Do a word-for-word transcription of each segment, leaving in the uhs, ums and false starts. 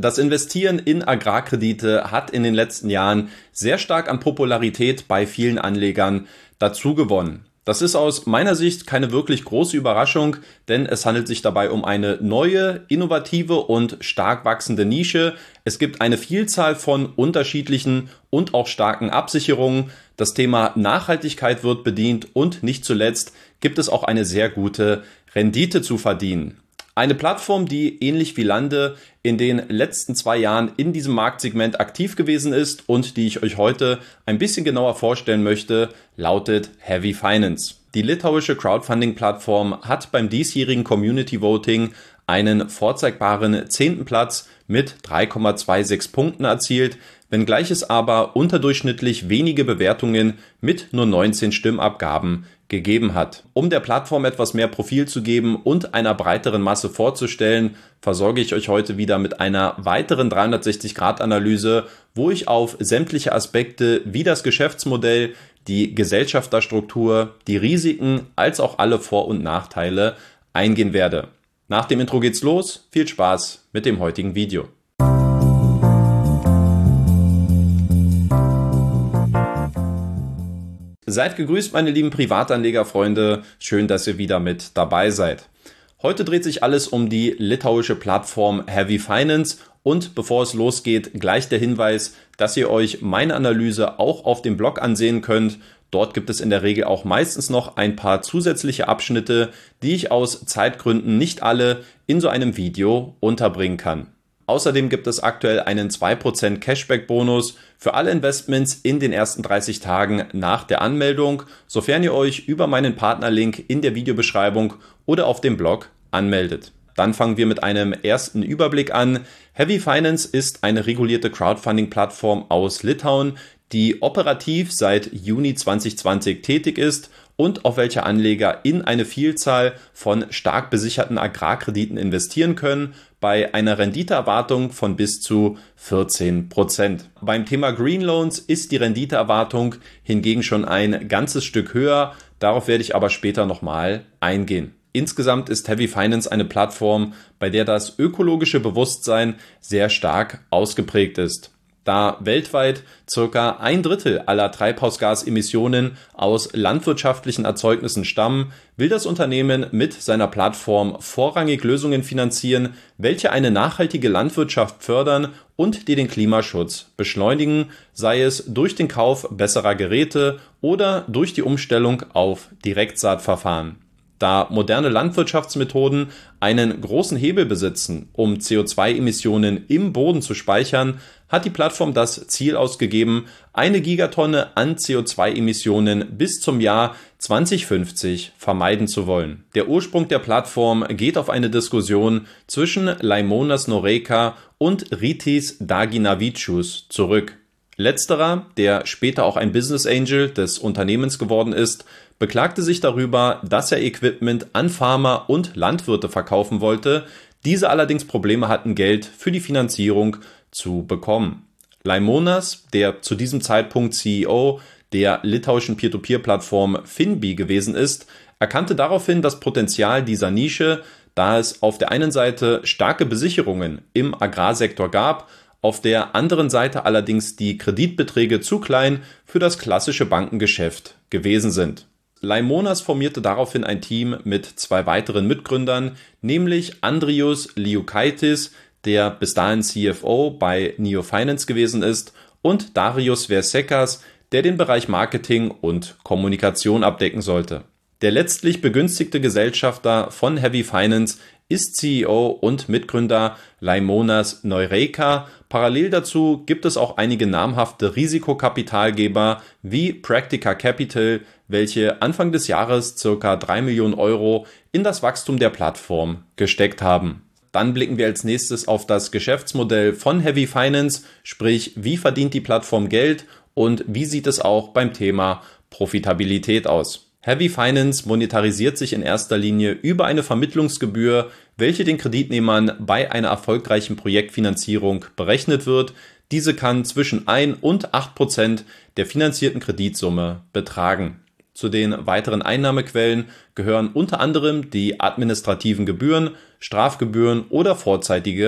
Das Investieren in Agrarkredite hat in den letzten Jahren sehr stark an Popularität bei vielen Anlegern dazugewonnen. Das ist aus meiner Sicht keine wirklich große Überraschung, denn es handelt sich dabei um eine neue, innovative und stark wachsende Nische. Es gibt eine Vielzahl von unterschiedlichen und auch starken Absicherungen. Das Thema Nachhaltigkeit wird bedient und nicht zuletzt gibt es auch eine sehr gute Rendite zu verdienen. Eine Plattform, die ähnlich wie Lande in den letzten zwei Jahren in diesem Marktsegment aktiv gewesen ist und die ich euch heute ein bisschen genauer vorstellen möchte, lautet Heavy Finance. Die litauische Crowdfunding-Plattform hat beim diesjährigen Community Voting einen vorzeigbaren zehnten Platz mit drei Komma sechsundzwanzig Punkten erzielt, wenngleich es aber unterdurchschnittlich wenige Bewertungen mit nur neunzehn Stimmabgaben gegeben hat. Um der Plattform etwas mehr Profil zu geben und einer breiteren Masse vorzustellen, versorge ich euch heute wieder mit einer weiteren dreihundertsechzig Grad Analyse, wo ich auf sämtliche Aspekte wie das Geschäftsmodell, die Gesellschafterstruktur, die Risiken als auch alle Vor- und Nachteile eingehen werde. Nach dem Intro geht's los. Viel Spaß mit dem heutigen Video. Seid gegrüßt, meine lieben Privatanlegerfreunde. Schön, dass ihr wieder mit dabei seid. Heute dreht sich alles um die litauische Plattform Heavy Finance und bevor es losgeht, gleich der Hinweis, dass ihr euch meine Analyse auch auf dem Blog ansehen könnt. Dort gibt es in der Regel auch meistens noch ein paar zusätzliche Abschnitte, die ich aus Zeitgründen nicht alle in so einem Video unterbringen kann. Außerdem gibt es aktuell einen zwei Prozent Cashback-Bonus für alle Investments in den ersten dreißig Tagen nach der Anmeldung, sofern ihr euch über meinen Partnerlink in der Videobeschreibung oder auf dem Blog anmeldet. Dann fangen wir mit einem ersten Überblick an. Heavy Finance ist eine regulierte Crowdfunding-Plattform aus Litauen, die operativ seit Juni zwanzig zwanzig tätig ist und auf welche Anleger in eine Vielzahl von stark besicherten Agrarkrediten investieren können, bei einer Renditeerwartung von bis zu vierzehn Prozent. Beim Thema Green Loans ist die Renditeerwartung hingegen schon ein ganzes Stück höher, darauf werde ich aber später nochmal eingehen. Insgesamt ist Heavy Finance eine Plattform, bei der das ökologische Bewusstsein sehr stark ausgeprägt ist. Da weltweit circa ein Drittel aller Treibhausgasemissionen aus landwirtschaftlichen Erzeugnissen stammen, will das Unternehmen mit seiner Plattform vorrangig Lösungen finanzieren, welche eine nachhaltige Landwirtschaft fördern und die den Klimaschutz beschleunigen, sei es durch den Kauf besserer Geräte oder durch die Umstellung auf Direktsaatverfahren. Da moderne Landwirtschaftsmethoden einen großen Hebel besitzen, um C O zwei Emissionen im Boden zu speichern, hat die Plattform das Ziel ausgegeben, eine Gigatonne an C O zwei Emissionen bis zum Jahr zwanzig fünfzig vermeiden zu wollen. Der Ursprung der Plattform geht auf eine Diskussion zwischen Laimonas Noreika und Rytis Daginavicius zurück. Letzterer, der später auch ein Business Angel des Unternehmens geworden ist, beklagte sich darüber, dass er Equipment an Farmer und Landwirte verkaufen wollte, diese allerdings Probleme hatten, Geld für die Finanzierung zu bekommen. Laimonas, der zu diesem Zeitpunkt C E O der litauischen Peer-to-Peer-Plattform Finbi gewesen ist, erkannte daraufhin das Potenzial dieser Nische, da es auf der einen Seite starke Besicherungen im Agrarsektor gab, auf der anderen Seite allerdings die Kreditbeträge zu klein für das klassische Bankengeschäft gewesen sind. Laimonas formierte daraufhin ein Team mit zwei weiteren Mitgründern, nämlich Andrius Liukaitis, der bis dahin C F O bei Neo Finance gewesen ist, und Darius Versekas, der den Bereich Marketing und Kommunikation abdecken sollte. Der letztlich begünstigte Gesellschafter von Heavy Finance ist C E O und Mitgründer Laimonas Noreika. Parallel dazu gibt es auch einige namhafte Risikokapitalgeber wie Practica Capital, welche Anfang des Jahres ca. drei Millionen Euro in das Wachstum der Plattform gesteckt haben. Dann blicken wir als nächstes auf das Geschäftsmodell von Heavy Finance, sprich, wie verdient die Plattform Geld und wie sieht es auch beim Thema Profitabilität aus. Heavy Finance monetarisiert sich in erster Linie über eine Vermittlungsgebühr, welche den Kreditnehmern bei einer erfolgreichen Projektfinanzierung berechnet wird. Diese kann zwischen ein und acht Prozent der finanzierten Kreditsumme betragen. Zu den weiteren Einnahmequellen gehören unter anderem die administrativen Gebühren, Strafgebühren oder vorzeitige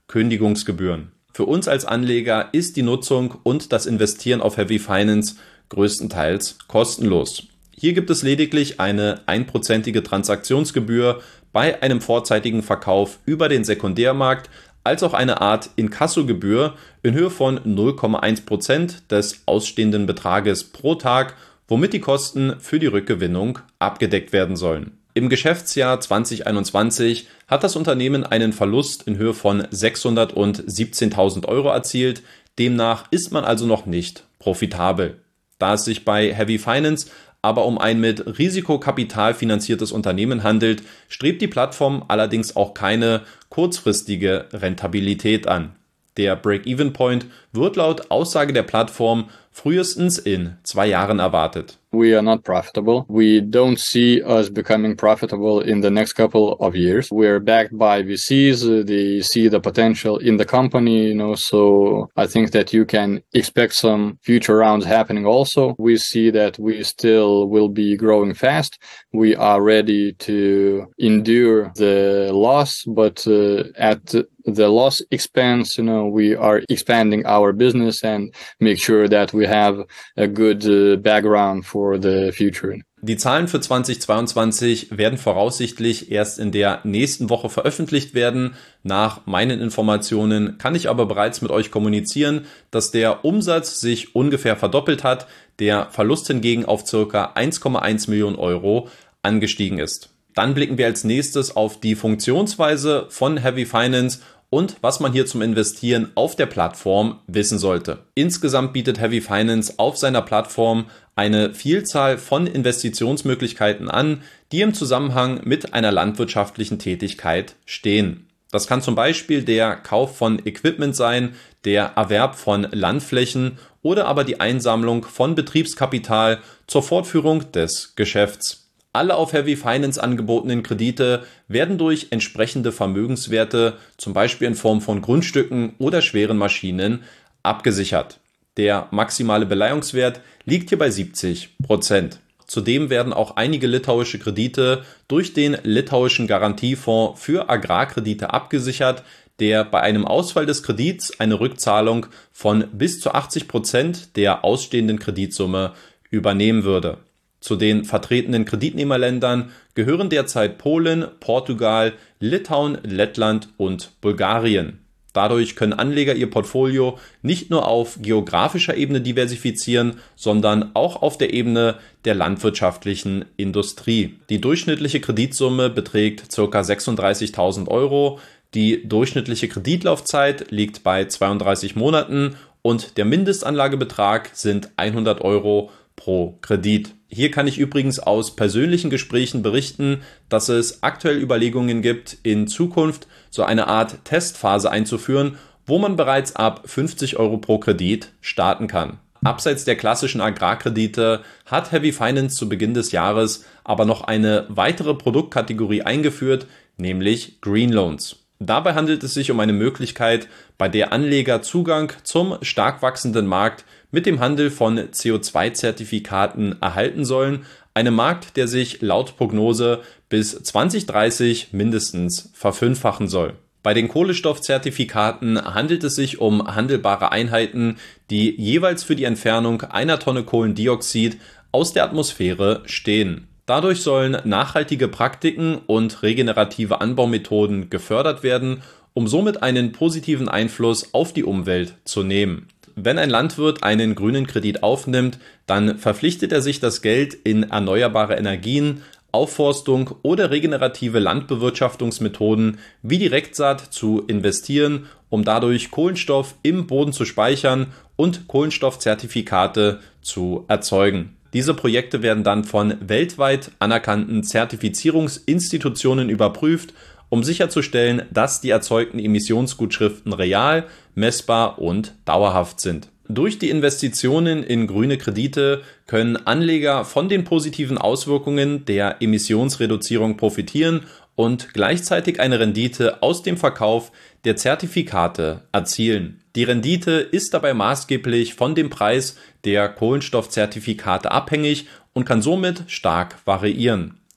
Kündigungsgebühren. Für uns als Anleger ist die Nutzung und das Investieren auf Heavy Finance größtenteils kostenlos. Hier gibt es lediglich eine einprozentige Transaktionsgebühr bei einem vorzeitigen Verkauf über den Sekundärmarkt, als auch eine Art Inkassogebühr in Höhe von null Komma eins Prozent des ausstehenden Betrages pro Tag, womit die Kosten für die Rückgewinnung abgedeckt werden sollen. Im Geschäftsjahr zwanzig einundzwanzig hat das Unternehmen einen Verlust in Höhe von sechshundertsiebzehntausend Euro erzielt, demnach ist man also noch nicht profitabel. Da es sich bei Heavy Finance aber um ein mit Risikokapital finanziertes Unternehmen handelt, strebt die Plattform allerdings auch keine kurzfristige Rentabilität an. Der Break-Even-Point wird laut Aussage der Plattform frühestens in zwei Jahren erwartet. We are not profitable. We don't see us becoming profitable in the next couple of years. We are backed by V Cs. They see the potential in the company, you know, so I think that you can expect some future rounds happening also. We see that we still will be growing fast. We are ready to endure the loss, but uh, at the loss expense, you know, we are expanding our business and make sure that we have a good uh, background for the future. Die Zahlen für zweitausendzweiundzwanzig werden voraussichtlich erst in der nächsten Woche veröffentlicht werden. Nach meinen Informationen kann ich aber bereits mit euch kommunizieren, dass der Umsatz sich ungefähr verdoppelt hat, der Verlust hingegen auf ca. eins Komma eins Millionen Euro angestiegen ist. Dann blicken wir als nächstes auf die Funktionsweise von Heavy Finance und was man hier zum Investieren auf der Plattform wissen sollte. Insgesamt bietet Heavy Finance auf seiner Plattform eine Vielzahl von Investitionsmöglichkeiten an, die im Zusammenhang mit einer landwirtschaftlichen Tätigkeit stehen. Das kann zum Beispiel der Kauf von Equipment sein, der Erwerb von Landflächen oder aber die Einsammlung von Betriebskapital zur Fortführung des Geschäfts. Alle auf Heavy Finance angebotenen Kredite werden durch entsprechende Vermögenswerte, zum Beispiel in Form von Grundstücken oder schweren Maschinen, abgesichert. Der maximale Beleihungswert liegt hier bei siebzig Prozent. Zudem werden auch einige litauische Kredite durch den litauischen Garantiefonds für Agrarkredite abgesichert, der bei einem Ausfall des Kredits eine Rückzahlung von bis zu achtzig Prozent der ausstehenden Kreditsumme übernehmen würde. Zu den vertretenen Kreditnehmerländern gehören derzeit Polen, Portugal, Litauen, Lettland und Bulgarien. Dadurch können Anleger ihr Portfolio nicht nur auf geografischer Ebene diversifizieren, sondern auch auf der Ebene der landwirtschaftlichen Industrie. Die durchschnittliche Kreditsumme beträgt ca. sechsunddreißigtausend Euro, die durchschnittliche Kreditlaufzeit liegt bei zweiunddreißig Monaten und der Mindestanlagebetrag sind hundert Euro pro Kredit. Hier kann ich übrigens aus persönlichen Gesprächen berichten, dass es aktuell Überlegungen gibt, in Zukunft so eine Art Testphase einzuführen, wo man bereits ab fünfzig Euro pro Kredit starten kann. Abseits der klassischen Agrarkredite hat Heavy Finance zu Beginn des Jahres aber noch eine weitere Produktkategorie eingeführt, nämlich Green Loans. Dabei handelt es sich um eine Möglichkeit, bei der Anleger Zugang zum stark wachsenden Markt mit dem Handel von C O zwei Zertifikaten erhalten sollen, einem Markt, der sich laut Prognose bis zwanzig dreißig mindestens verfünffachen soll. Bei den Kohlenstoffzertifikaten handelt es sich um handelbare Einheiten, die jeweils für die Entfernung einer Tonne Kohlendioxid aus der Atmosphäre stehen. Dadurch sollen nachhaltige Praktiken und regenerative Anbaumethoden gefördert werden, um somit einen positiven Einfluss auf die Umwelt zu nehmen. Wenn ein Landwirt einen grünen Kredit aufnimmt, dann verpflichtet er sich, das Geld in erneuerbare Energien, Aufforstung oder regenerative Landbewirtschaftungsmethoden wie Direktsaat zu investieren, um dadurch Kohlenstoff im Boden zu speichern und Kohlenstoffzertifikate zu erzeugen. Diese Projekte werden dann von weltweit anerkannten Zertifizierungsinstitutionen überprüft, um sicherzustellen, dass die erzeugten Emissionsgutschriften real, messbar und dauerhaft sind. Durch die Investitionen in grüne Kredite können Anleger von den positiven Auswirkungen der Emissionsreduzierung profitieren und gleichzeitig eine Rendite aus dem Verkauf der Zertifikate erzielen. Die Rendite ist dabei maßgeblich von dem Preis der Kohlenstoffzertifikate abhängig und kann somit stark variieren.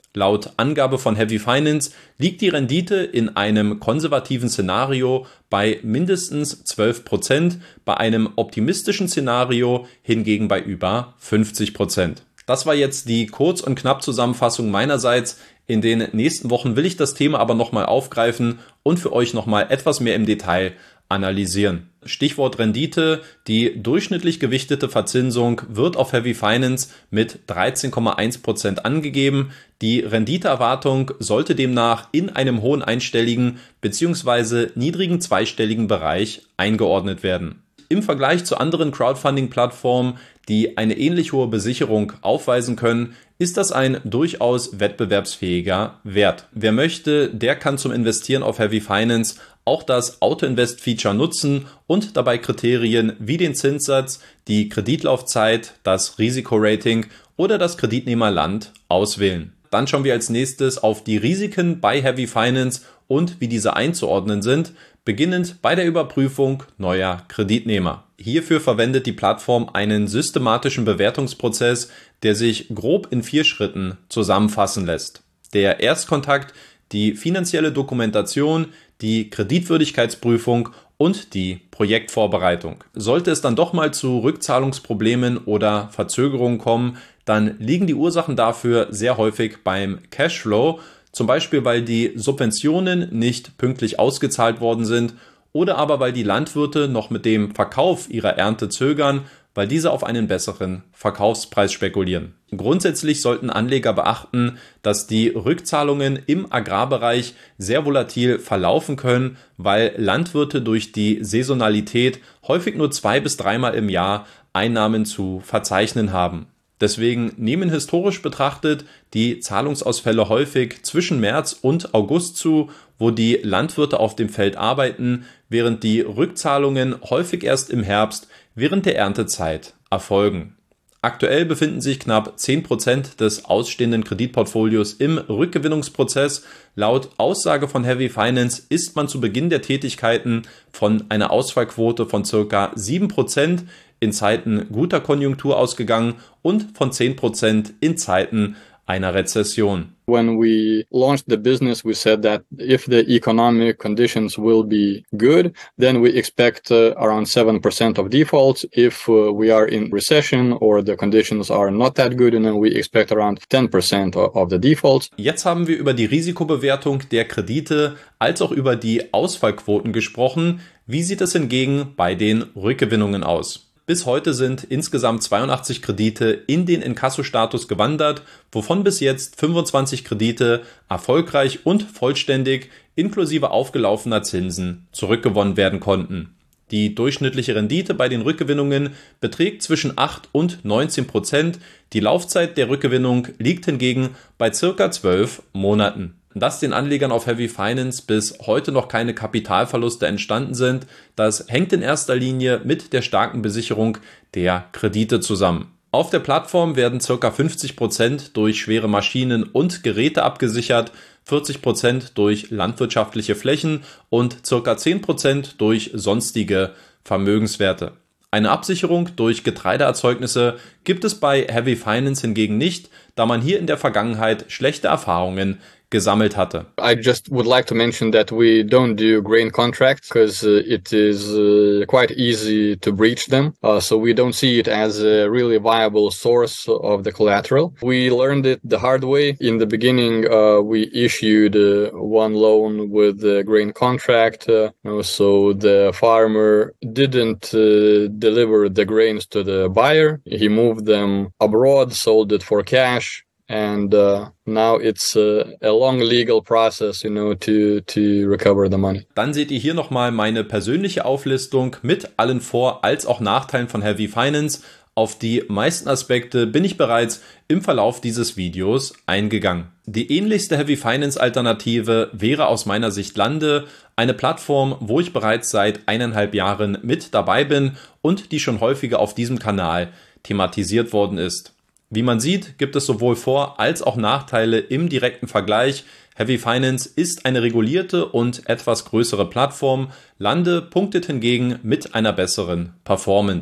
Laut Angabe von Heavy Finance liegt die Rendite in einem konservativen Szenario bei mindestens zwölf Prozent, bei einem optimistischen Szenario hingegen bei über fünfzig Prozent. Das war jetzt die Kurz- und Knapp-Zusammenfassung meinerseits. In den nächsten Wochen will ich das Thema aber nochmal aufgreifen und für euch nochmal etwas mehr im Detail analysieren. Stichwort Rendite. Die durchschnittlich gewichtete Verzinsung wird auf Heavy Finance mit dreizehn Komma eins Prozent angegeben. Die Renditeerwartung sollte demnach in einem hohen einstelligen bzw. niedrigen zweistelligen Bereich eingeordnet werden. Im Vergleich zu anderen Crowdfunding-Plattformen, die eine ähnlich hohe Besicherung aufweisen können, ist das ein durchaus wettbewerbsfähiger Wert. Wer möchte, der kann zum Investieren auf Heavy Finance auch das Auto-Invest-Feature nutzen und dabei Kriterien wie den Zinssatz, die Kreditlaufzeit, das Risikorating oder das Kreditnehmerland auswählen. Dann schauen wir als nächstes auf die Risiken bei Heavy Finance und wie diese einzuordnen sind, beginnend bei der Überprüfung neuer Kreditnehmer. Hierfür verwendet die Plattform einen systematischen Bewertungsprozess, der sich grob in vier Schritten zusammenfassen lässt. Der Erstkontakt, die finanzielle Dokumentation, die Kreditwürdigkeitsprüfung und die Projektvorbereitung. Sollte es dann doch mal zu Rückzahlungsproblemen oder Verzögerungen kommen, dann liegen die Ursachen dafür sehr häufig beim Cashflow, zum Beispiel weil die Subventionen nicht pünktlich ausgezahlt worden sind oder aber weil die Landwirte noch mit dem Verkauf ihrer Ernte zögern, weil diese auf einen besseren Verkaufspreis spekulieren. Grundsätzlich sollten Anleger beachten, dass die Rückzahlungen im Agrarbereich sehr volatil verlaufen können, weil Landwirte durch die Saisonalität häufig nur zwei bis dreimal im Jahr Einnahmen zu verzeichnen haben. Deswegen nehmen historisch betrachtet die Zahlungsausfälle häufig zwischen März und August zu, wo die Landwirte auf dem Feld arbeiten, während die Rückzahlungen häufig erst im Herbst während der Erntezeit erfolgen. Aktuell befinden sich knapp zehn Prozent des ausstehenden Kreditportfolios im Rückgewinnungsprozess. Laut Aussage von Heavy Finance ist man zu Beginn der Tätigkeiten von einer Ausfallquote von ca. sieben Prozent in Zeiten guter Konjunktur ausgegangen und von zehn Prozent in Zeiten einer Rezession. When we launched the business, we said that if the economic conditions will be good, then we expect uh, around seven percent of defaults. If uh, we are in recession or the conditions are not that good, then we expect around ten percent of the defaults. Jetzt haben wir über die Risikobewertung der Kredite als auch über die Ausfallquoten gesprochen. Wie sieht es hingegen bei den Rückgewinnungen aus? Bis heute sind insgesamt zweiundachtzig Kredite in den Inkasso-Status gewandert, wovon bis jetzt fünfundzwanzig Kredite erfolgreich und vollständig inklusive aufgelaufener Zinsen zurückgewonnen werden konnten. Die durchschnittliche Rendite bei den Rückgewinnungen beträgt zwischen acht und neunzehn Prozent. Die Laufzeit der Rückgewinnung liegt hingegen bei circa zwölf Monaten. Dass den Anlegern auf Heavy Finance bis heute noch keine Kapitalverluste entstanden sind, das hängt in erster Linie mit der starken Besicherung der Kredite zusammen. Auf der Plattform werden ca. fünfzig Prozent durch schwere Maschinen und Geräte abgesichert, vierzig Prozent durch landwirtschaftliche Flächen und ca. zehn Prozent durch sonstige Vermögenswerte. Eine Absicherung durch Getreideerzeugnisse gibt es bei Heavy Finance hingegen nicht, da man hier in der Vergangenheit schlechte Erfahrungen gesammelt hatte. I just would like to mention that we don't do grain contracts because uh, it is uh, quite easy to breach them. Uh, so we don't see it as a really viable source of the collateral. We learned it the hard way. In the beginning, uh, we issued uh, one loan with the grain contract. Uh, so the farmer didn't uh, deliver the grains to the buyer. He moved them abroad, sold it for cash. And uh, now it's uh, a long legal process, you know, to to recover the money. Dann seht ihr hier nochmal meine persönliche Auflistung mit allen Vor- als auch Nachteilen von Heavy Finance. Auf die meisten Aspekte bin ich bereits im Verlauf dieses Videos eingegangen. Die ähnlichste Heavy Finance Alternative wäre aus meiner Sicht Lande, eine Plattform, wo ich bereits seit eineinhalb Jahren mit dabei bin und die schon häufiger auf diesem Kanal thematisiert worden ist. Wie man sieht, gibt es sowohl Vor- als auch Nachteile im direkten Vergleich. Heavy Finance ist eine regulierte und etwas größere Plattform. Lande punktet hingegen mit einer besseren Performance.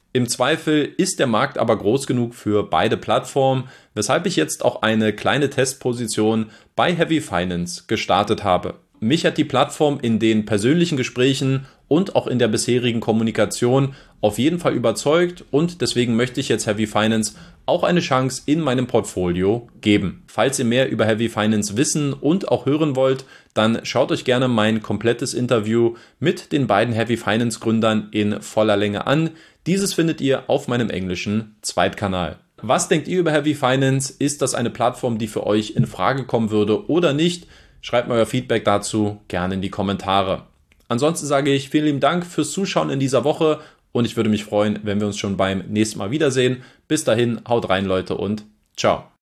Im Zweifel ist der Markt aber groß genug für beide Plattformen, weshalb ich jetzt auch eine kleine Testposition bei Heavy Finance gestartet habe. Mich hat die Plattform in den persönlichen Gesprächen und auch in der bisherigen Kommunikation auf jeden Fall überzeugt und deswegen möchte ich jetzt Heavy Finance auch eine Chance in meinem Portfolio geben. Falls ihr mehr über Heavy Finance wissen und auch hören wollt, dann schaut euch gerne mein komplettes Interview mit den beiden Heavy Finance Gründern in voller Länge an. Dieses findet ihr auf meinem englischen Zweitkanal. Was denkt ihr über Heavy Finance? Ist das eine Plattform, die für euch in Frage kommen würde oder nicht? Schreibt mir euer Feedback dazu gerne in die Kommentare. Ansonsten sage ich vielen lieben Dank fürs Zuschauen in dieser Woche und ich würde mich freuen, wenn wir uns schon beim nächsten Mal wiedersehen. Bis dahin, haut rein Leute und ciao.